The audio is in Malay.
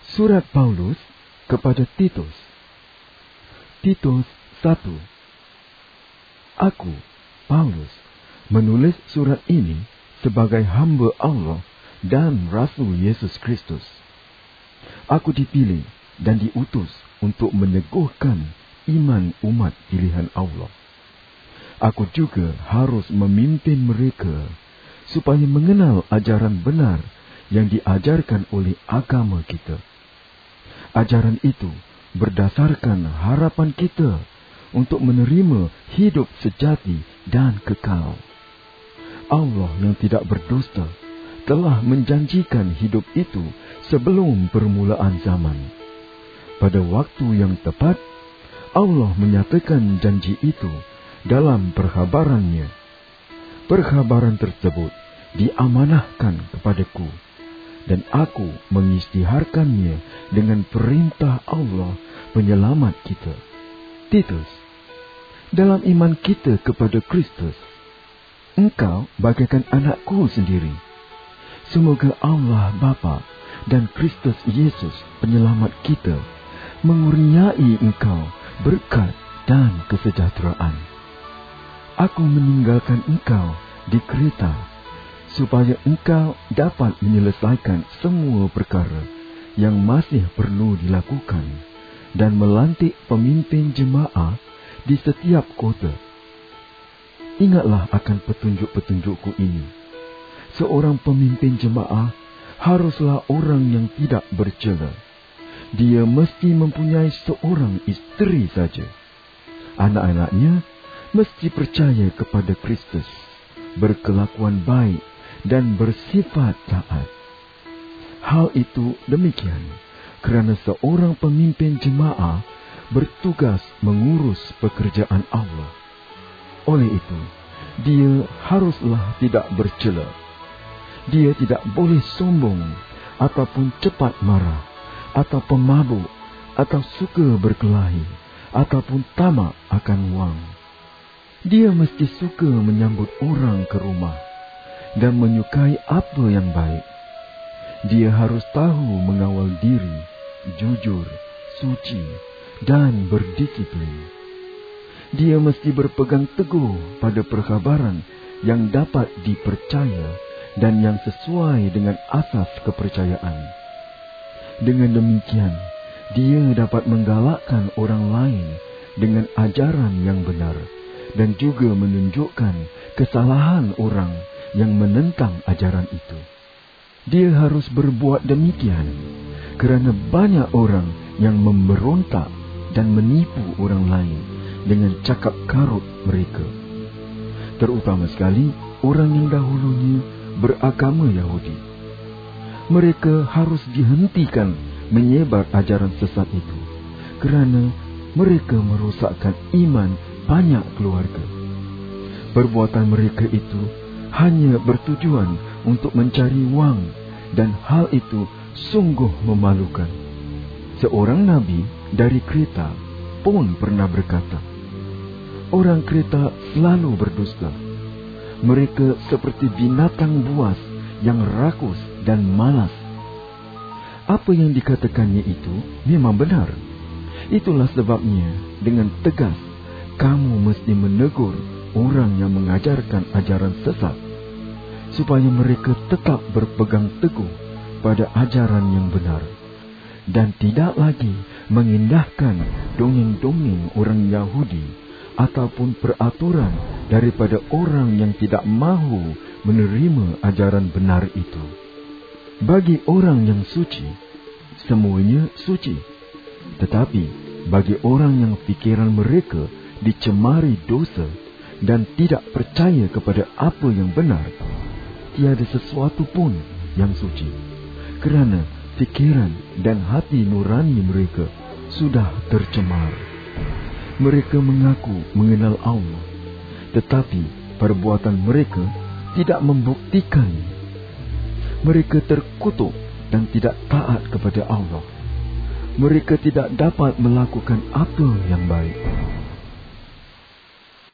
Surat Paulus kepada Titus. Titus 1. Aku, Paulus, menulis surat ini sebagai hamba Allah dan Rasul Yesus Kristus. Aku dipilih dan diutus untuk meneguhkan iman umat pilihan Allah. Aku juga harus memimpin mereka supaya mengenal ajaran benar yang diajarkan oleh agama kita. Ajaran itu berdasarkan harapan kita untuk menerima hidup sejati dan kekal. Allah yang tidak berdusta telah menjanjikan hidup itu sebelum permulaan zaman. Pada waktu yang tepat, Allah menyatakan janji itu dalam perkhabarannya. Perkhabaran tersebut diamanahkan kepadaku, dan aku mengisytiharkannya dengan perintah Allah penyelamat kita. Titus, dalam iman kita kepada Kristus, engkau bagaikan anakku sendiri. Semoga Allah Bapa dan Kristus Yesus penyelamat kita mengurniai engkau berkat dan kesejahteraan. Aku meninggalkan engkau di Kreta supaya engkau dapat menyelesaikan semua perkara yang masih perlu dilakukan dan melantik pemimpin jemaah di setiap kota. Ingatlah akan petunjuk-petunjukku ini. Seorang pemimpin jemaah haruslah orang yang tidak bercela. Dia mesti mempunyai seorang isteri saja. Anak-anaknya mesti percaya kepada Kristus, berkelakuan baik dan bersifat taat. Hal itu demikian kerana seorang pemimpin jemaah bertugas mengurus pekerjaan Allah. Oleh itu, dia haruslah tidak bercela. Dia tidak boleh sombong ataupun cepat marah atau pemabuk atau suka berkelahi ataupun tamak akan wang. Dia mesti suka menyambut orang ke rumah dan menyukai apa yang baik. Dia harus tahu mengawal diri, jujur, suci, dan berdisiplin. Dia mesti berpegang teguh pada perkhabaran yang dapat dipercaya dan yang sesuai dengan asas kepercayaan. Dengan demikian, dia dapat menggalakkan orang lain dengan ajaran yang benar dan juga menunjukkan kesalahan orang yang menentang ajaran itu. Dia harus berbuat demikian kerana banyak orang yang memberontak dan menipu orang lain dengan cakap karut mereka. Terutama sekali orang yang dahulunya beragama Yahudi. Mereka harus dihentikan menyebar ajaran sesat itu kerana mereka merosakkan iman banyak keluarga. Perbuatan mereka itu hanya bertujuan untuk mencari wang, dan hal itu sungguh memalukan. Seorang nabi dari Kreta pun pernah berkata, orang Kreta selalu berdusta. Mereka seperti binatang buas yang rakus dan malas. Apa yang dikatakannya itu memang benar. Itulah sebabnya dengan tegas kamu mesti menegur orang yang mengajarkan ajaran sesat, supaya mereka tetap berpegang teguh pada ajaran yang benar dan tidak lagi mengindahkan dongeng-dongeng orang Yahudi ataupun peraturan daripada orang yang tidak mahu menerima ajaran benar itu. Bagi orang yang suci, semuanya suci. Tetapi bagi orang yang fikiran mereka dicemari dosa dan tidak percaya kepada apa yang benar, tiada sesuatu pun yang suci, kerana fikiran dan hati nurani mereka sudah tercemar. Mereka mengaku mengenal Allah, tetapi perbuatan mereka tidak membuktikan. Mereka terkutuk dan tidak taat kepada Allah. Mereka tidak dapat melakukan apa yang baik.